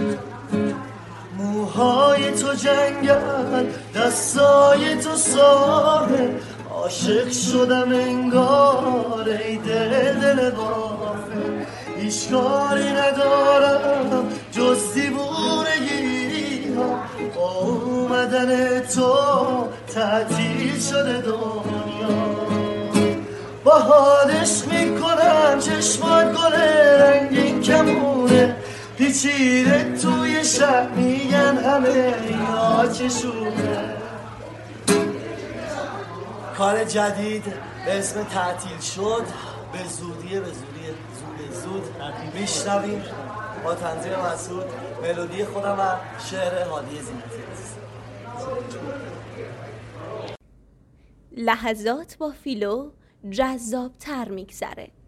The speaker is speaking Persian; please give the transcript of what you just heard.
موهای تو جنگل، دستای تو ساحل، عاشق شدم انگار ای دل غافل. هیچ کاری ندارم جز دیوونگی ها، با اومدن تو تعطیل شده دنیا. باهادش میکنم چشمات گل رنگین کمونه، پیچیده توی شب میگن همه اینا چشونه. کار جدید به اسم تعطیل شد، به زودی زود میشنویم با تنظیم مسعود، ملودی خودم و شعر هادی زینتی. لحظات با فیلو جذاب تر میگذره.